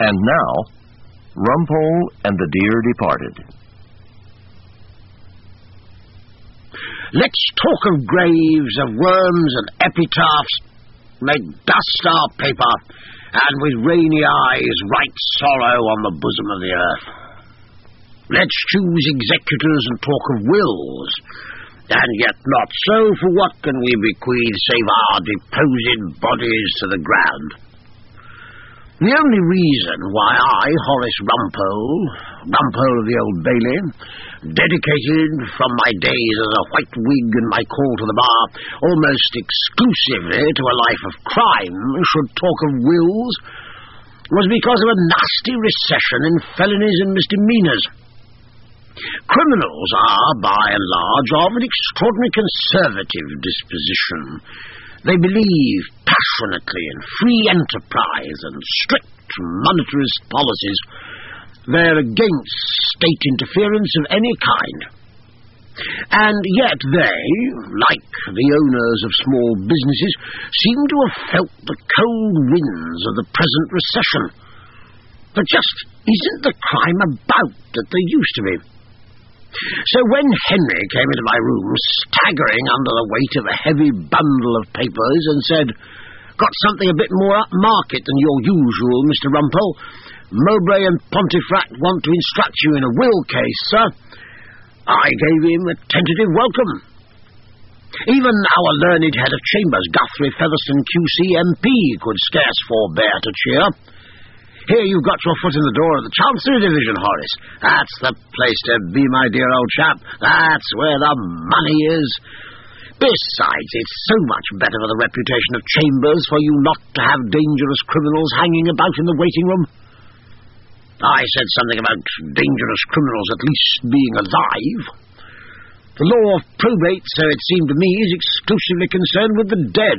And now, Rumpole and the Deer Departed. Let's talk of graves, of worms and epitaphs, make dust our paper, and with rainy eyes write sorrow on the bosom of the earth. Let's choose executors and talk of wills, and yet not so, for what can we bequeath save our deposed bodies to the ground? The only reason why I, Horace Rumpole of the Old Bailey, dedicated from my days as a white wig and my call to the bar almost exclusively to a life of crime, should talk of wills, was because of a nasty recession in felonies and misdemeanors. Criminals are, by and large, of an extraordinary conservative disposition. They believe passionately in free enterprise and strict monetarist policies. They're against state interference of any kind. And yet they, like the owners of small businesses, seem to have felt the cold winds of the present recession. But just isn't the crime about that they used to be? So when Henry came into my room, staggering under the weight of a heavy bundle of papers, and said, "Got something a bit more upmarket than your usual, Mr. Rumpole. Mowbray and Pontefract want to instruct you in a will case, sir," I gave him a tentative welcome. Even our learned head of chambers, Guthrie Featherstone QC MP, could scarce forbear to cheer. "Here you've got your foot in the door of the Chancery Division, Horace. That's the place to be, my dear old chap. That's where the money is. Besides, it's so much better for the reputation of chambers for you not to have dangerous criminals hanging about in the waiting room." I said something about dangerous criminals at least being alive. The law of probate, so it seemed to me, is exclusively concerned with the dead.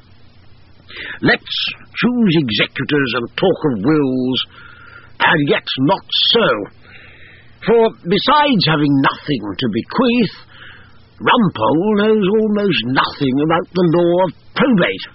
Let's choose executors and talk of wills, and yet not so. For besides having nothing to bequeath, Rumpole knows almost nothing about the law of probate.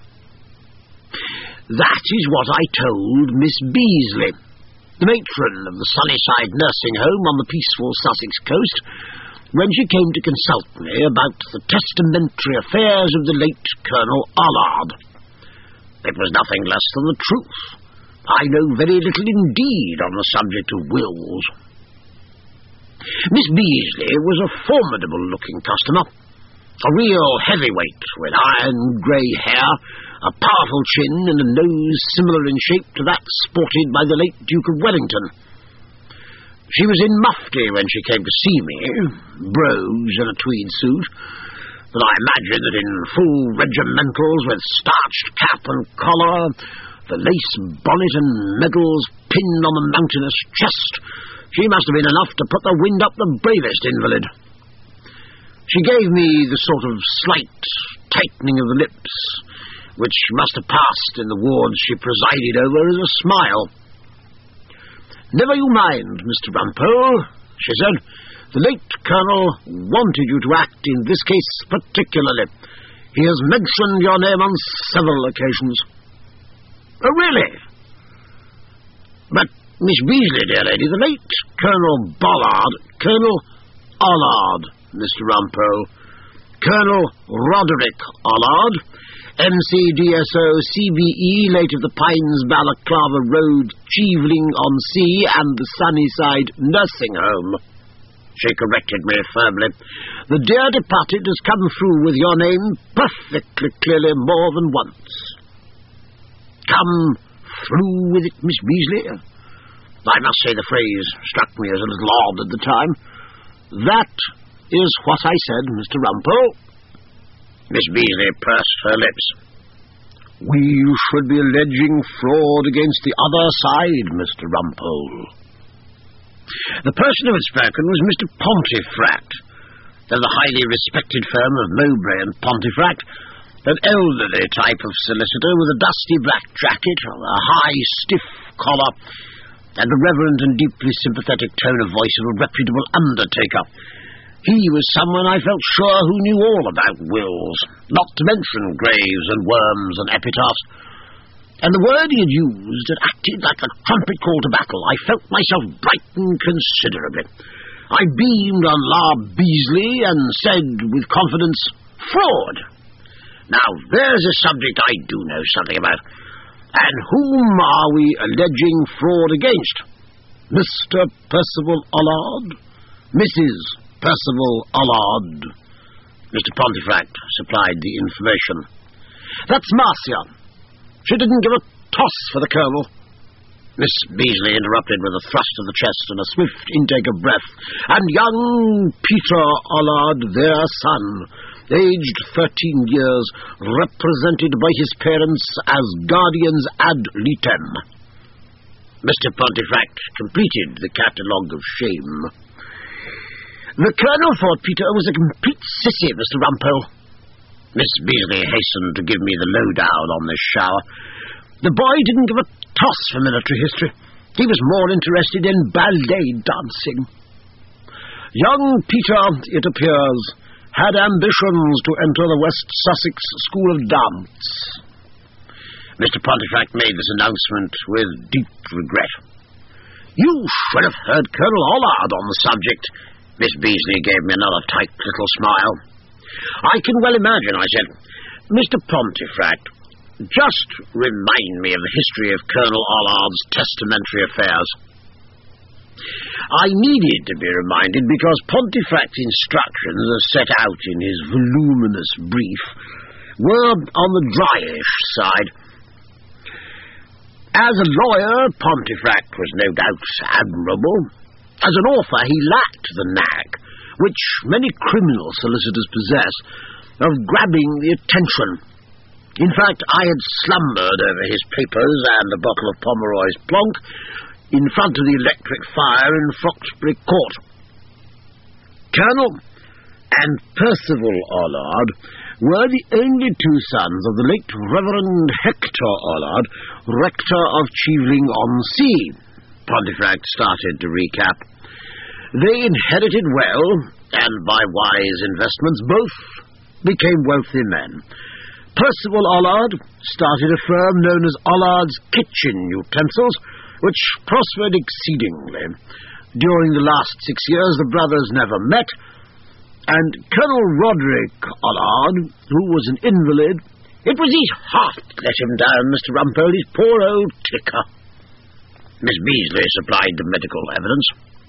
That is what I told Miss Beasley, the matron of the Sunnyside nursing home on the peaceful Sussex coast, when she came to consult me about the testamentary affairs of the late Colonel Allard. It was nothing less than the truth. I know very little indeed on the subject of wills. Miss Beasley was a formidable-looking customer, a real heavyweight with iron grey hair, a powerful chin, and a nose similar in shape to that sported by the late Duke of Wellington. She was in mufti when she came to see me, brogues and a tweed suit, but I imagine that in full regimentals with starched cap and collar, the lace bonnet and medals pinned on the mountainous chest, she must have been enough to put the wind up the bravest invalid. She gave me the sort of slight tightening of the lips, which must have passed in the wards she presided over as a smile. "Never you mind, Mr. Rumpole," she said. "The late Colonel wanted you to act in this case particularly. He has mentioned your name on several occasions." "Oh, really?" "But, Miss Beasley, dear lady, the late Colonel Allard, Mr. Rumpole, Colonel Roderick Allard, MCDSO CBE, late of the Pines Balaclava Road, Cheveling-on-Sea, and the Sunnyside Nursing Home," she corrected me firmly. "The dear departed has come through with your name perfectly clearly more than once." Come through with it, Miss Beasley? I must say the phrase struck me as a little odd at the time. "That is what I said, Mr. Rumpole." Miss Beasley pursed her lips. "We should be alleging fraud against the other side, Mr. Rumpole." The person who had spoken was Mr. Pontefract, of the highly respected firm of Mowbray and Pontefract, an elderly type of solicitor with a dusty black jacket, a high, stiff collar, and the reverent and deeply sympathetic tone of voice of a reputable undertaker. He was someone I felt sure who knew all about wills, not to mention graves and worms and epitaphs. and the word he had used had acted like a trumpet call to battle. I felt myself brighten considerably. I beamed on La Beasley and said with confidence, "Fraud. Now, there's a subject I do know something about. And whom are we alleging fraud against? Mr. Percival Allard? Mrs. Percival Allard?" Mr. Pontefract supplied the information. "That's Marcia. She didn't give a toss for the Colonel." Miss Beasley interrupted with a thrust of the chest and a swift intake of breath. "And young Peter Allard, their son, aged 13 years, represented by his parents as guardians ad litem." Mr. Pontefract completed the catalogue of shame. "The Colonel thought Peter was a complete sissy, Mr. Rumpole." Miss Beasley hastened to give me the lowdown on this shower. "The boy didn't give a toss for military history. He was more interested in ballet dancing. Young Peter, it appears, had ambitions to enter the West Sussex School of Dance." Mr. Pontefract made this announcement with deep regret. "You should have heard Colonel Allard on the subject." Miss Beasley gave me another tight little smile. "I can well imagine," I said. "Mr. Pontefract, just remind me of the history of Colonel Allard's testamentary affairs." I needed to be reminded because Pontefract's instructions, as set out in his voluminous brief, were on the dryish side. As a lawyer, Pontefract was no doubt admirable. As an author, he lacked the knack, which many criminal solicitors possess, of grabbing the attention. In fact, I had slumbered over his papers and a bottle of Pomeroy's Plonk in front of the electric fire in Foxbury Court. Colonel and Percival Allard were the only two sons of the late Reverend Hector Allard, rector of Cheveling-on-Sea. Pontefract started to recap. They inherited well, and by wise investments both became wealthy men. Percival Allard started a firm known as Allard's Kitchen Utensils, which prospered exceedingly. During the last 6 years the brothers never met, and Colonel Roderick Allard, who was an invalid— "It was his heart let him down, Mr. Rumpole, his poor old ticker." Miss Beasley supplied the medical evidence.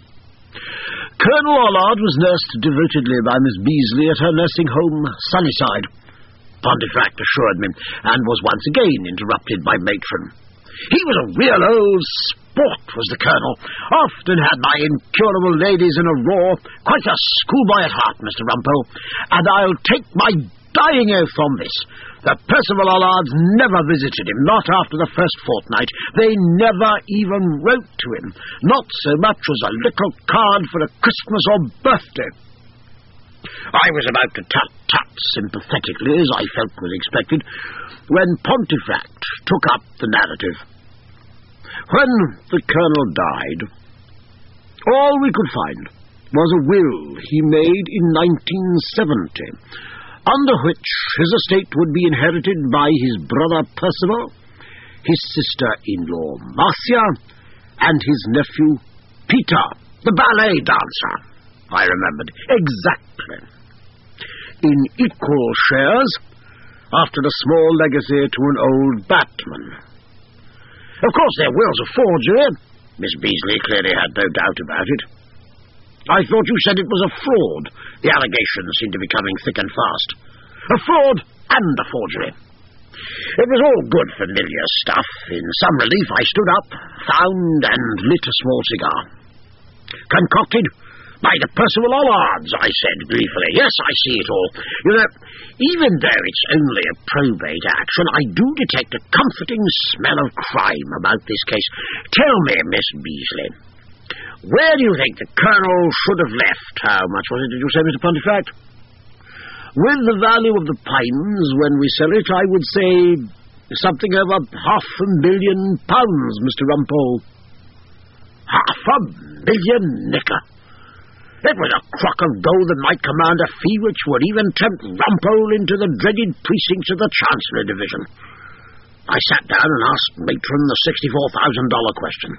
Colonel Allard was nursed devotedly by Miss Beasley at her nursing home, Sunnyside. Pontefract assured me, and was once again interrupted by Matron. "He was a real old sport, was the Colonel. Often had my incurable ladies in a roar. Quite a schoolboy at heart, Mr. Rumpole. And I'll take my dying oath on this. The Percival Allards never visited him, not after the first fortnight. They never even wrote to him, not so much as a little card for a Christmas or birthday." I was about to tut-tut sympathetically, as I felt was expected, when Pontefract took up the narrative. When the Colonel died, all we could find was a will he made in 1970, under which his estate would be inherited by his brother Percival, his sister-in-law Marcia, and his nephew Peter, the ballet dancer. I remembered exactly. In equal shares, after a small legacy to an old batman. Of course, their will's a forgery. Miss Beasley clearly had no doubt about it. "I thought you said it was a fraud." The allegations seemed to be coming thick and fast. "A fraud and a forgery." It was all good familiar stuff. In some relief I stood up, found and lit a small cigar. "Concocted by the Percival Allards," I said gleefully. "Yes, I see it all. You know, even though it's only a probate action, I do detect a comforting smell of crime about this case. Tell me, Miss Beasley, where do you think the Colonel should have left? How much was it, did you say, Mr. Pontefract?" "With the value of the Pines when we sell it, I would say something over £500,000, Mr. Rumpole." £500,000, Nicker! It was a crock of gold that might command a fee which would even tempt Rumpole into the dreaded precincts of the Chancery Division. I sat down and asked Matron the $64,000 question.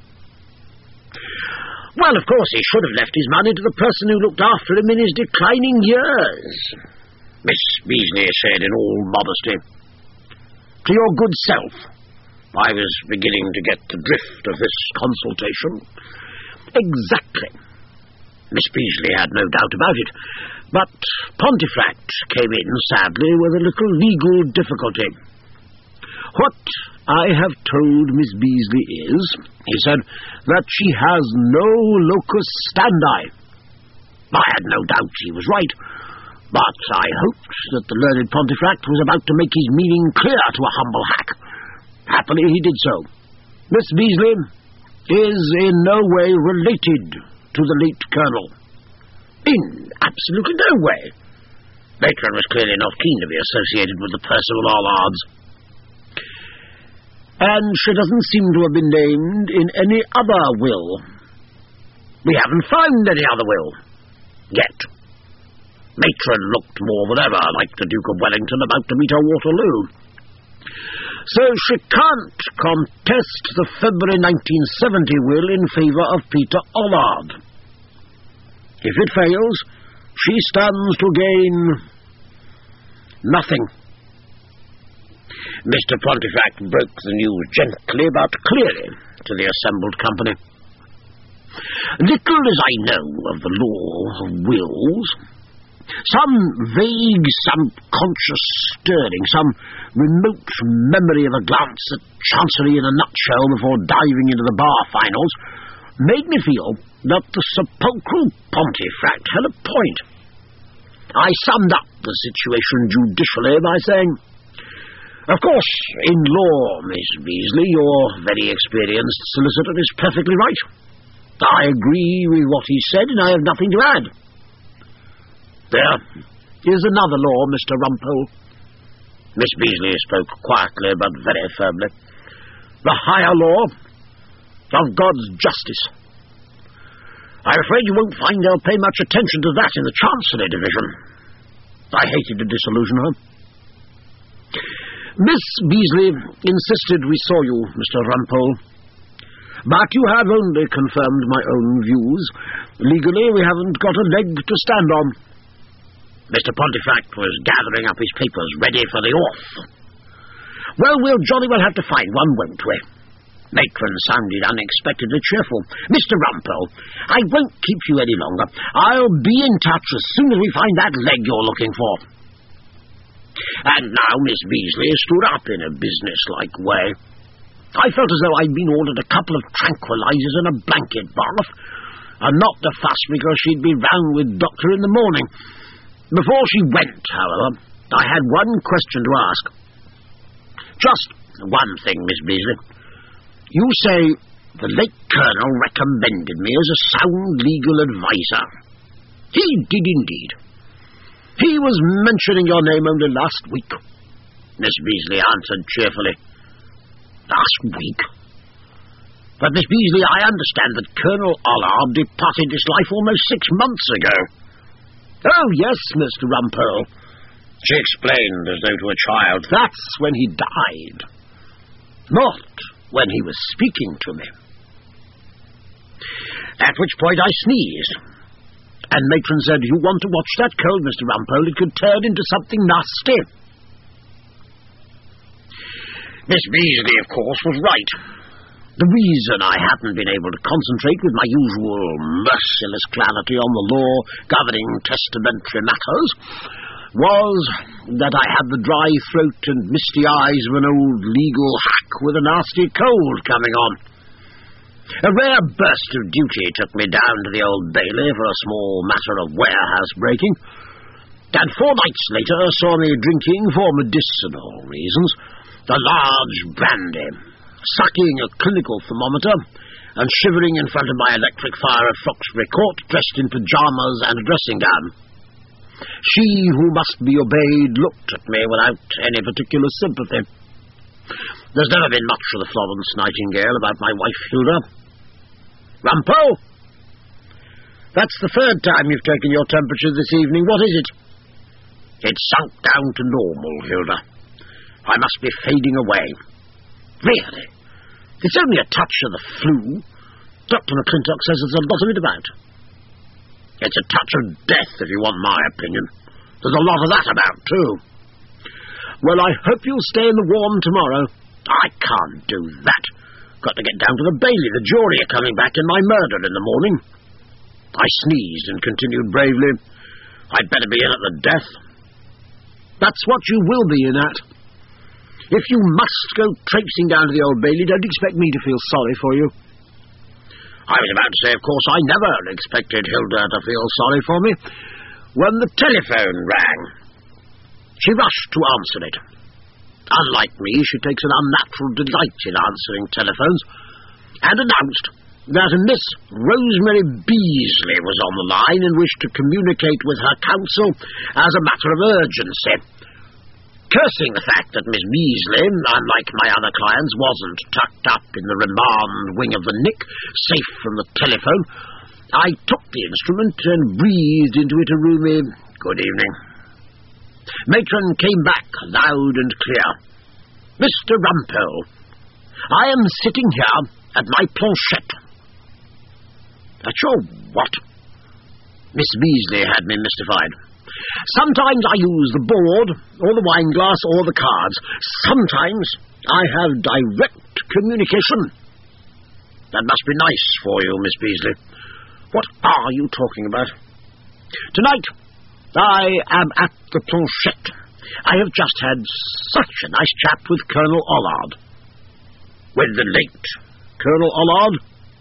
Well, of course, he should have left his money to the person who looked after him in his declining years, Miss Beasley said in all modesty. To your good self. I was beginning to get the drift of this consultation. Exactly. Miss Beasley had no doubt about it, but Pontefract came in, sadly, with a little legal difficulty. What I have told Miss Beasley is, he said, that she has no locus standi. I had no doubt he was right, but I hoped that the learned Pontefract was about to make his meaning clear to a humble hack. Happily he did so. Miss Beasley is in no way related to the late Colonel. In absolutely no way. Matron was clearly not keen to be associated with the Percival Allards. And she doesn't seem to have been named in any other will. We haven't found any other will. Yet. Matron looked more than ever like the Duke of Wellington about to meet her Waterloo. So she can't contest the February 1970 will in favour of Peter Allard. If it fails, she stands to gain nothing. Mr. Pontefract broke the news gently but clearly to the assembled company. Little as I know of the law of wills, some vague, subconscious stirring, some remote memory of a glance at Chancery in a nutshell before diving into the bar finals, made me feel that the sepulchral Pontefract had a point. I summed up the situation judicially by saying, of course, in law, Miss Beasley, your very experienced solicitor is perfectly right. I agree with what he said, and I have nothing to add. There is another law, Mr. Rumpole. Miss Beasley spoke quietly but very firmly. The higher law of God's justice. I'm afraid you won't find they'll pay much attention to that in the Chancery Division. I hated to disillusion her. Miss Beasley insisted we saw you, Mr. Rumpole. But you have only confirmed my own views. Legally, we haven't got a leg to stand on. Mr. Pontefract was gathering up his papers, ready for the off. Well, we'll jolly well have to find one, won't we? Matron sounded unexpectedly cheerful. Mr. Rumpole, I won't keep you any longer. I'll be in touch as soon as we find that leg you're looking for. And now Miss Beasley stood up in a business-like way. I felt as though I'd been ordered a couple of tranquilizers and a blanket bath, and not to fuss because she'd be round with Doctor in the morning. Before she went, however, I had one question to ask. Just one thing, Miss Beasley. You say the late Colonel recommended me as a sound legal adviser. He did indeed. He was mentioning your name only last week. Miss Beasley answered cheerfully. Last week? But, Miss Beasley, I understand that Colonel Allard departed this life almost 6 months ago. Oh, yes, Mr. Rumpole, she explained as though to a child. That's when he died. Not when he was speaking to me. At which point I sneezed. And Matron said, you want to watch that cold, Mr. Rumpole. It could turn into something nasty. Miss Beasley, of course, was right. The reason I hadn't been able to concentrate with my usual merciless clarity on the law governing testamentary matters was that I had the dry throat and misty eyes of an old legal hack with a nasty cold coming on. A rare burst of duty took me down to the Old Bailey for a small matter of warehouse breaking, and 4 nights later saw me drinking, for medicinal reasons, a large brandy, sucking a clinical thermometer, and shivering in front of my electric fire at Foxbury Court, dressed in pyjamas and a dressing gown. She who must be obeyed looked at me without any particular sympathy. There's never been much of the Florence Nightingale about my wife, Hilda. Rumpole! That's the 3rd time you've taken your temperature this evening. What is it? It's sunk down to normal, Hilda. I must be fading away. Really? It's only a touch of the flu. Dr. McClintock says there's a lot of it about. It's a touch of death, if you want my opinion. There's a lot of that about, too. Well, I hope you'll stay in the warm tomorrow. I can't do that. Got to get down to the Bailey. The jury are coming back in my murder in the morning. I sneezed and continued bravely. I'd better be in at the death. That's what you will be in at. If you must go traipsing down to the Old Bailey, don't expect me to feel sorry for you. I was about to say, of course, I never expected Hilda to feel sorry for me, when the telephone rang. She rushed to answer it. Unlike me, she takes an unnatural delight in answering telephones, and announced that Miss Rosemary Beasley was on the line and wished to communicate with her counsel as a matter of urgency. Cursing the fact that Miss Beasley, unlike my other clients, wasn't tucked up in the remand wing of the Nick, safe from the telephone, I took the instrument and breathed into it a roomy good evening. Matron came back loud and clear. Mr. Rumpole, I am sitting here at my planchette. At your what? Miss Beasley had me mystified. Sometimes I use the board, or the wineglass, or the cards. Sometimes I have direct communication. That must be nice for you, Miss Beasley. What are you talking about? Tonight, I am at the planchette. I have just had such a nice chat with Colonel Allard. With the late Colonel Allard?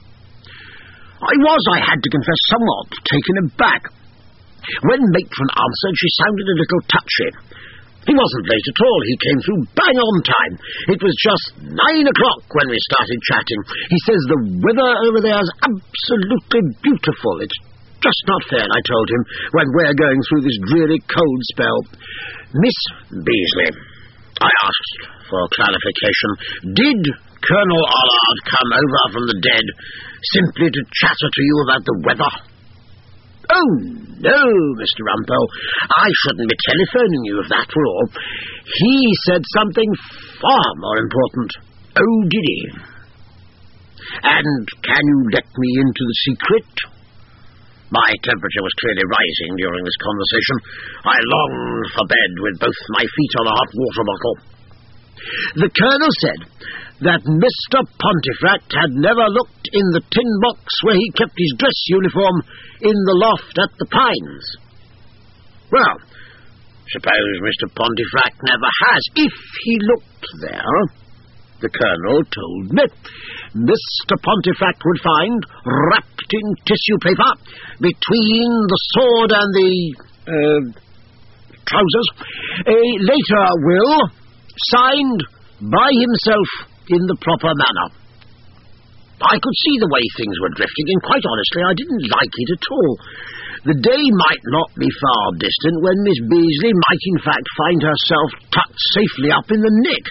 I had to confess, somewhat taken aback. When Matron answered, she sounded a little touchy. He wasn't late at all. He came through bang on time. It was just 9 o'clock when we started chatting. He says the weather over there is absolutely beautiful. It's just not fair, I told him, when we're going through this dreary cold spell. Miss Beasley, I asked for clarification, did Colonel Allard come over from the dead simply to chatter to you about the weather? Oh, no, Mr. Rumpole. I shouldn't be telephoning you if that were all. He said something far more important. Oh, did he? And can you let me into the secret? My temperature was clearly rising during this conversation. I longed for bed with both my feet on a hot water bottle. The Colonel said that Mr. Pontefract had never looked in the tin box where he kept his dress uniform in the loft at the Pines. Well, suppose Mr. Pontefract never has. If he looked there, the Colonel told me, Mr. Pontefract would find, wrapped in tissue paper, between the sword and the trousers, a later will, signed by himself in the proper manner. I could see the way things were drifting, and quite honestly, I didn't like it at all. The day might not be far distant when Miss Beasley might in fact find herself tucked safely up in the Nick.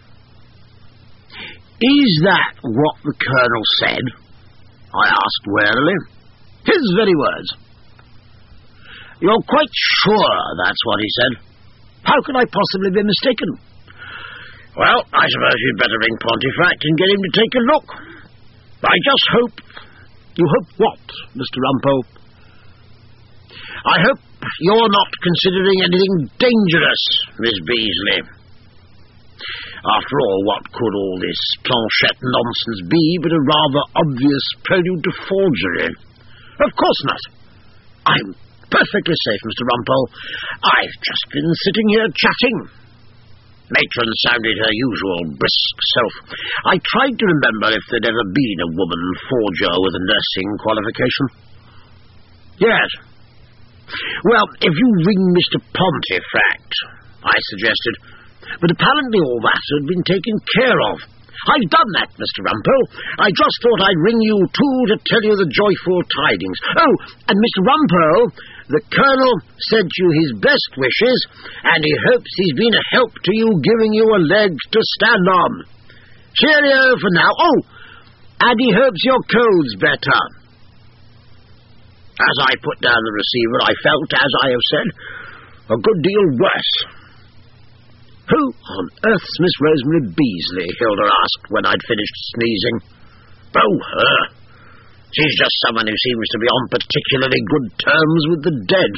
Is that what the Colonel said? I asked warily. His very words. You're quite sure that's what he said? How could I possibly be mistaken? Well, I suppose you'd better ring Pontefract and get him to take a look. I just hope... You hope what, Mr. Rumpole? I hope you're not considering anything dangerous, Miss Beasley. After all, what could all this planchette nonsense be but a rather obvious prelude to forgery? Of course not. I'm perfectly safe, Mr. Rumpole. I've just been sitting here chatting. Matron sounded her usual brisk self. I tried to remember if there'd ever been a woman forger with a nursing qualification. Yes. Well, if you ring Mr. Pontefract, I suggested. But apparently all that had been taken care of. I've done that, Mr. Rumpole. I just thought I'd ring you, too, to tell you the joyful tidings. Oh, and Mr. Rumpole, the Colonel sent you his best wishes, and he hopes he's been a help to you, giving you a leg to stand on. Cheerio for now. Oh, and he hopes your cold's better. As I put down the receiver, I felt, as I have said, a good deal worse. "Who on earth's Miss Rosemary Beasley?" Hilda asked when I'd finished sneezing. "Oh, her. She's just someone who seems to be on particularly good terms with the dead."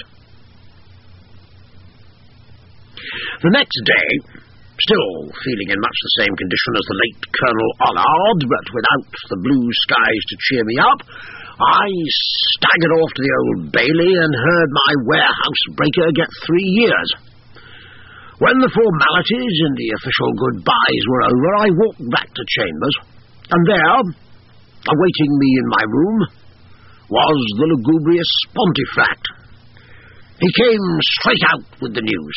The next day, still feeling in much the same condition as the late Colonel Ollard, but without the blue skies to cheer me up, I staggered off to the Old Bailey and heard my warehouse breaker get 3 years. When the formalities and the official goodbyes were over, I walked back to chambers, and there, awaiting me in my room, was the lugubrious Pontefract. He came straight out with the news.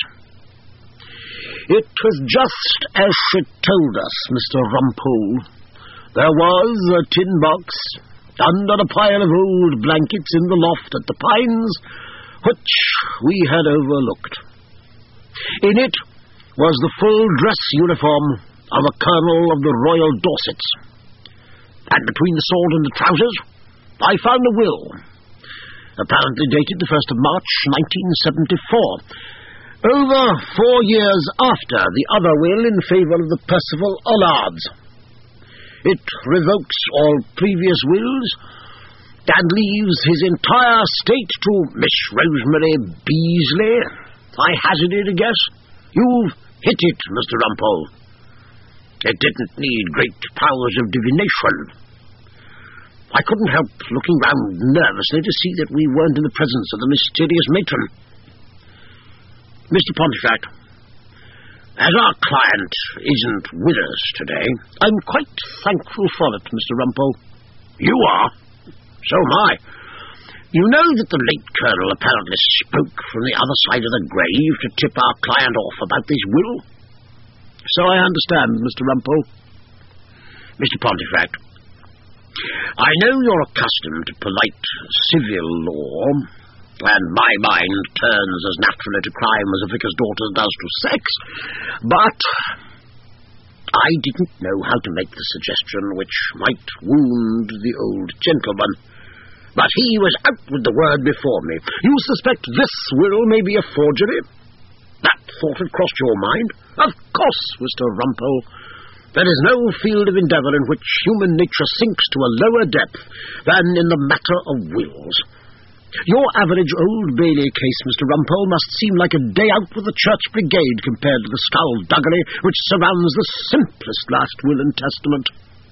It was just as she told us, Mr. Rumpole. There was a tin box under a pile of old blankets in the loft at the Pines, which we had overlooked. In it was the full dress uniform of a colonel of the Royal Dorsets. And between the sword and the trousers, I found a will, apparently dated the 1st of March, 1974, over 4 years after the other will in favour of the Percival Ollards. It revokes all previous wills and leaves his entire estate to Miss Rosemary Beasley. I hazarded a guess. You've hit it, Mr. Rumpole. It didn't need great powers of divination. I couldn't help looking round nervously to see that we weren't in the presence of the mysterious matron. Mr. Pontefract, as our client isn't with us today, I'm quite thankful for it, Mr. Rumpole. You are? So am I. You know that the late Colonel apparently spoke from the other side of the grave to tip our client off about this will? So I understand, Mr. Rumpole. Mr. Pontefract, I know you're accustomed to polite civil law, and my mind turns as naturally to crime as a vicar's daughter does to sex, but I didn't know how to make the suggestion which might wound the old gentleman. But he was out with the word before me. You suspect this will may be a forgery? That thought had crossed your mind? Of course, Mr. Rumpole. There is no field of endeavour in which human nature sinks to a lower depth than in the matter of wills. Your average Old Bailey case, Mr. Rumpole, must seem like a day out with the church brigade compared to the skullduggery which surrounds the simplest last will and testament.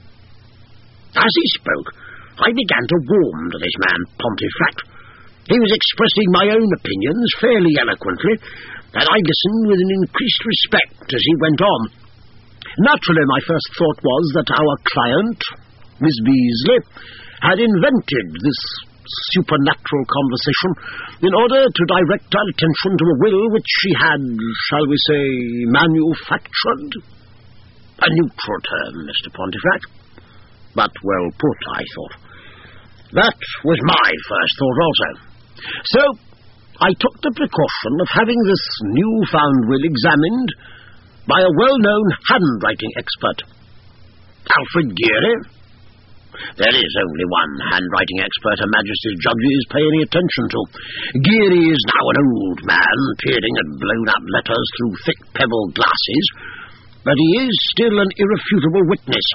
As he spoke, I began to warm to this man Pontefract. He was expressing my own opinions fairly eloquently, and I listened with an increased respect as he went on. Naturally, my first thought was that our client, Miss Beasley, had invented this supernatural conversation in order to direct our attention to a will which she had, shall we say, manufactured? A neutral term, Mr. Pontefract, but well put, I thought. That was my first thought also. So I took the precaution of having this new-found will examined by a well-known handwriting expert, Alfred Geary. There is only one handwriting expert Her Majesty's judges pay any attention to. Geary is now an old man, peering at blown-up letters through thick pebbled glasses, but he is still an irrefutable witness.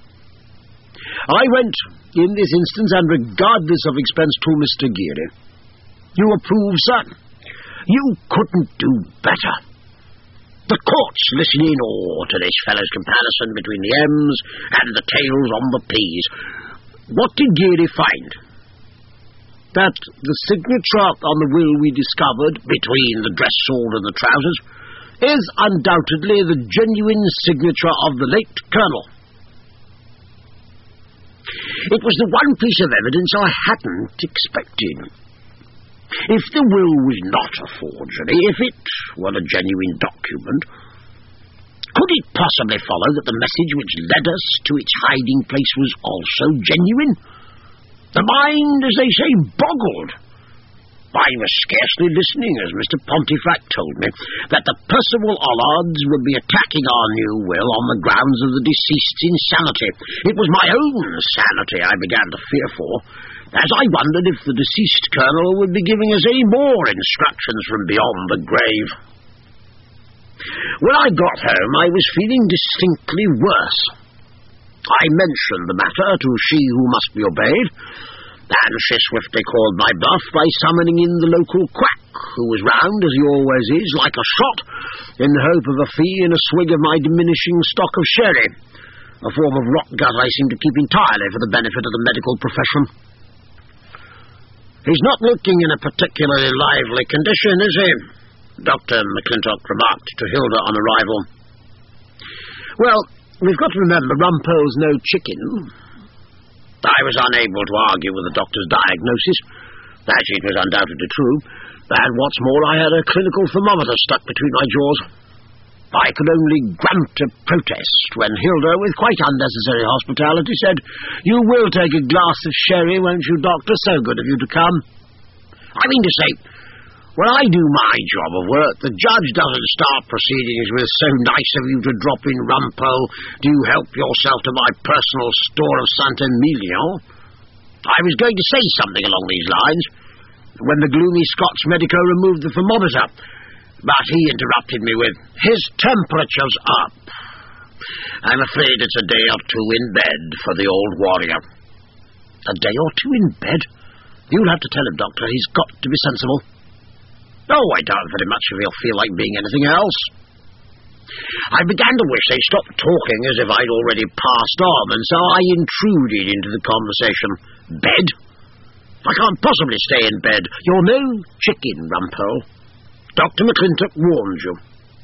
I went, in this instance, and regardless of expense, to Mr. Geary. You approve, sir? You couldn't do better. The court's listening in awe to this fellow's comparison between the M's and the tails on the P's. What did Geary find? That the signature on the will we discovered, between the dress sword and the trousers, is undoubtedly the genuine signature of the late Colonel. It was the one piece of evidence I hadn't expected. If the will was not a forgery, if it were a genuine document, could it possibly follow that the message which led us to its hiding place was also genuine? The mind, as they say, boggled. I was scarcely listening as Mr. Pontefract told me that the Percival Ollards would be attacking our new will on the grounds of the deceased's insanity. It was my own sanity I began to fear for, as I wondered if the deceased colonel would be giving us any more instructions from beyond the grave. When I got home, I was feeling distinctly worse. I mentioned the matter to she who must be obeyed, and she swiftly called my bluff by summoning in the local quack, who was round, as he always is, like a shot, in the hope of a fee and a swig of my diminishing stock of sherry, a form of rot gut I seem to keep entirely for the benefit of the medical profession. "He's not looking in a particularly lively condition, is he?" Dr. McClintock remarked to Hilda on arrival. "Well, we've got to remember Rumpole's no chicken." I was unable to argue with the doctor's diagnosis. Actually, it was undoubtedly true. And what's more, I had a clinical thermometer stuck between my jaws. I could only grunt a protest when Hilda, with quite unnecessary hospitality, said, "You will take a glass of sherry, won't you, Doctor? So good of you to come." I mean to say, when I do my job of work, the judge doesn't start proceedings with "So nice of you to drop in, Rumpole. Do you help yourself to my personal store of Saint-Emilion?" I was going to say something along these lines when the gloomy Scotch medico removed the thermometer, but he interrupted me with, "His temperature's up. I'm afraid it's a day or two in bed for the old warrior." A day or two in bed? You'll have to tell him, Doctor. He's got to be sensible. Oh, I doubt very much if he'll feel like being anything else. I began to wish they'd stopped talking as if I'd already passed on, and so I intruded into the conversation. "Bed? I can't possibly stay in bed. You're no chicken, Rumpole. Dr. McClintock warned you."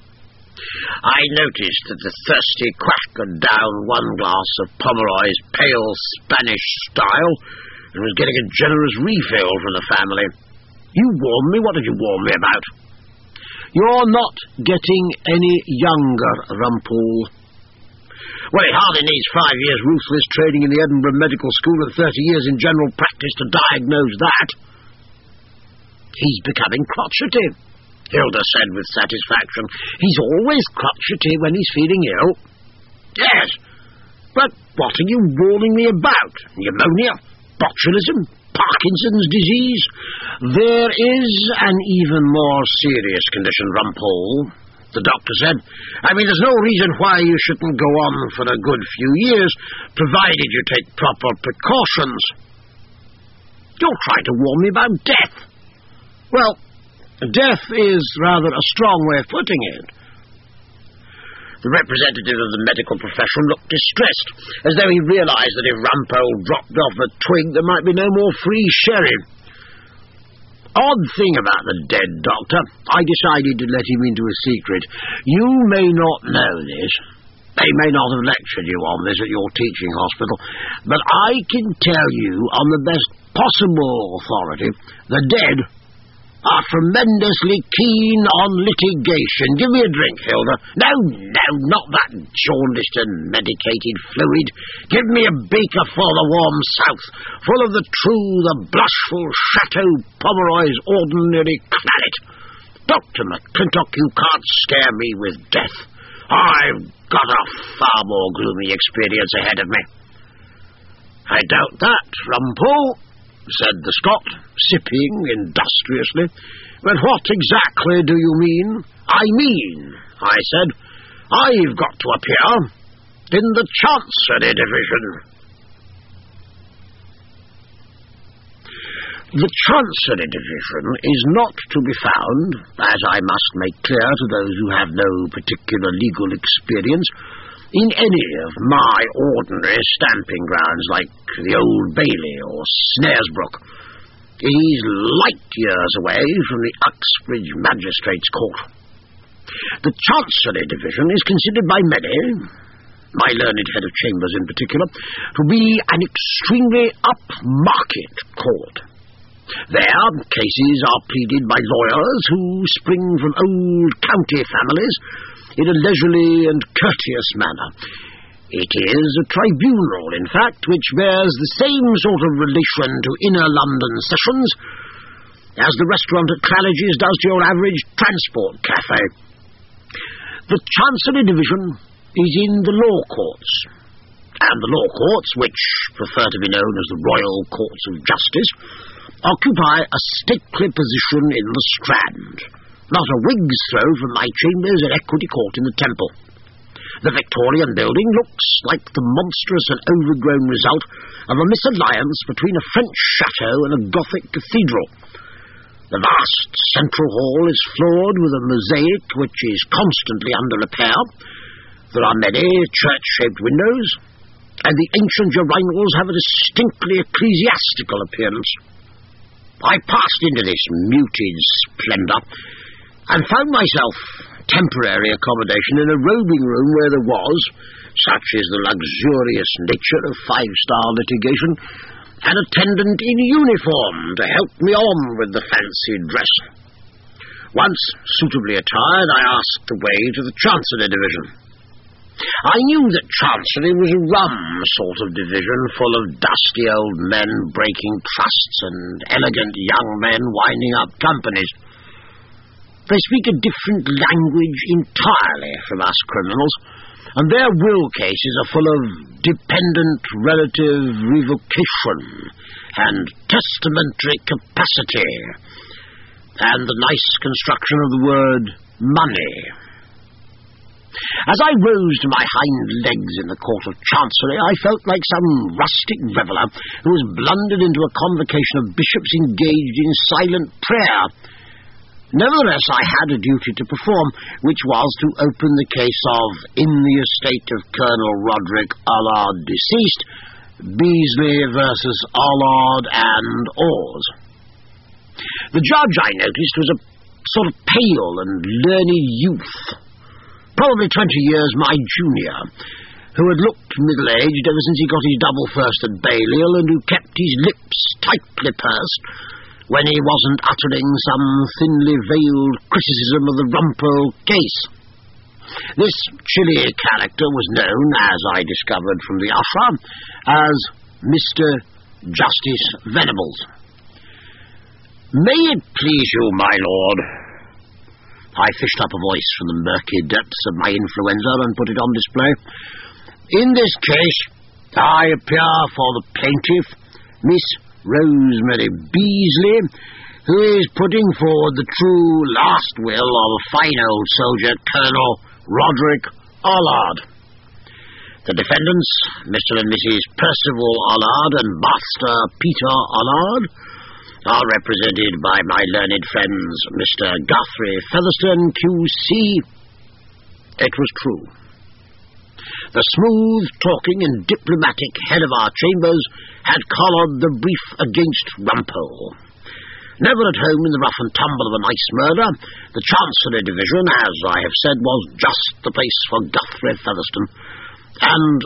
I noticed that the thirsty quack had downed one glass of Pomeroy's pale Spanish style and was getting a generous refill from the family. "You warned me? What did you warn me about?" "You're not getting any younger, Rumpole." Well, he hardly needs 5 years ruthless training in the Edinburgh Medical School and 30 years in general practice to diagnose that. "He's becoming crotchety," Hilda said with satisfaction. "He's always crotchety when he's feeling ill." "Yes, but what are you warning me about? Pneumonia? Botulism? Parkinson's disease?" "There is an even more serious condition, Rumpole," the doctor said. "I mean, there's no reason why you shouldn't go on for a good few years, provided you take proper precautions." "You're trying to warn me about death." "Well, death is rather a strong way of putting it." The representative of the medical profession looked distressed, as though he realized that if Rumpole dropped off the twig, there might be no more free sherry. "Odd thing about the dead, Doctor. I decided to let him into a secret. You may not know this. They may not have lectured you on this at your teaching hospital, but I can tell you on the best possible authority, the dead are tremendously keen on litigation. Give me a drink, Hilda. No, not that jaundiced and medicated fluid. Give me a beaker full of the warm south, full of the true, the blushful Chateau Pomeroy's ordinary claret. Dr. McClintock, you can't scare me with death. I've got a far more gloomy experience ahead of me." "I doubt that, Rumpole," said the Scot, sipping industriously. "But what exactly do you mean?" "I mean," I said, "I've got to appear in the Chancery Division." The Chancery Division is not to be found, as I must make clear to those who have no particular legal experience, in any of my ordinary stamping grounds like the Old Bailey or Snaresbrook. It is light years away from the Uxbridge Magistrates' Court. The Chancery Division is considered by many, my learned head of chambers in particular, to be an extremely upmarket court. There, cases are pleaded by lawyers who spring from old county families in a leisurely and courteous manner. It is a tribunal, in fact, which bears the same sort of relation to inner London sessions as the restaurant at Claridge's does to your average transport cafe. The Chancery Division is in the law courts, and the law courts, which prefer to be known as the Royal Courts of Justice, occupy a stately position in the Strand, not a wig's throw from my chambers at Equity Court in the Temple. The Victorian building looks like the monstrous and overgrown result of a misalliance between a French chateau and a Gothic cathedral. The vast central hall is floored with a mosaic which is constantly under repair. There are many church-shaped windows, and the ancient urinals have a distinctly ecclesiastical appearance. I passed into this muted splendour and found myself temporary accommodation in a robing room where there was, such is the luxurious nature of five-star litigation, an attendant in uniform to help me on with the fancy dress. Once suitably attired, I asked the way to the Chancery Division. I knew that Chancery was a rum sort of division, full of dusty old men breaking trusts and elegant young men winding up companies. They speak a different language entirely from us criminals, and their will cases are full of dependent relative revocation and testamentary capacity, and the nice construction of the word money. As I rose to my hind legs in the Court of Chancery, I felt like some rustic reveller who has blundered into a convocation of bishops engaged in silent prayer. Nevertheless, I had a duty to perform, which was to open the case of In the Estate of Colonel Roderick Allard Deceased, Beasley versus Allard and Oars. The judge, I noticed, was a sort of pale and learned youth, probably 20 years my junior, who had looked middle-aged ever since he got his double-firsted Balliol, and who kept his lips tightly pursed when he wasn't uttering some thinly veiled criticism of the Rumpole case. This chilly character was known, as I discovered from the usher, as Mr. Justice Venables. May it please you, my lord. I fished up a voice from the murky depths of my influenza and put it on display. In this case, I appear for the plaintiff, Miss Rosemary Beasley, who is putting forward the true last will of a fine old soldier, Colonel Roderick Allard. The defendants, Mr. and Mrs. Percival Allard and Master Peter Allard, are represented by my learned friends, Mr. Guthrie Featherstone, Q.C. It was true. The smooth-talking and diplomatic head of our chambers had collared the brief against Rumpole. Never at home in the rough and tumble of a nice murder, the Chancery Division, as I have said, was just the place for Guthrie Featherstone. And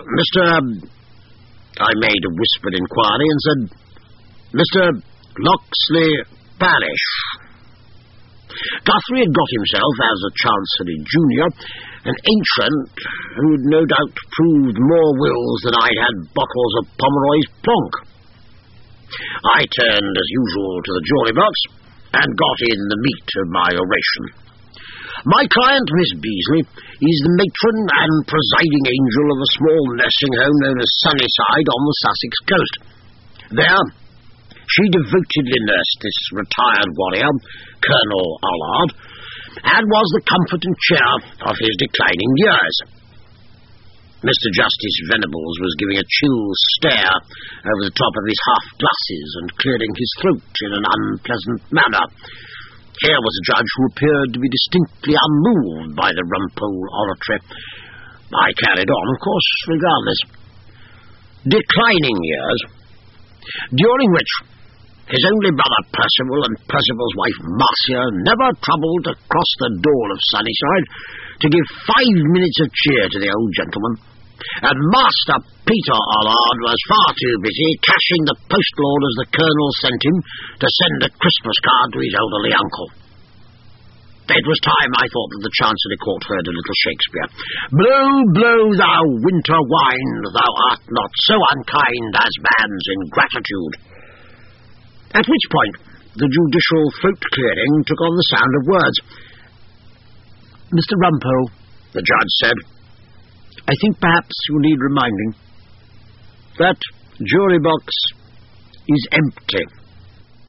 I made a whispered inquiry and said, Mr. Locksley Parish. Guthrie had got himself, as a Chancery Junior, an ancient who'd no doubt proved more wills than I'd had bottles of Pomeroy's Plonk. I turned, as usual, to the jury box and got in the meat of my oration. My client, Miss Beasley, is the matron and presiding angel of a small nursing home known as Sunnyside on the Sussex coast. There, she devotedly nursed this retired warrior, Colonel Allard, and was the comfort and cheer of his declining years. Mr. Justice Venables was giving a chill stare over the top of his half-glasses and clearing his throat in an unpleasant manner. Here was a judge who appeared to be distinctly unmoved by the Rumpole oratory. I carried on, of course, regardless. Declining years, during which his only brother Percival and Percival's wife Marcia never troubled to cross the door of Sunnyside to give 5 minutes of cheer to the old gentleman, and Master Peter Allard was far too busy cashing the postal orders the Colonel sent him to send a Christmas card to his elderly uncle. It was time, I thought, that the Chancery Court heard a little Shakespeare. Blow, blow, thou winter wind, thou art not so unkind as man's ingratitude. At which point the judicial throat-clearing took on the sound of words. Mr. Rumpole, the judge said, I think perhaps you need reminding. That jury box is empty.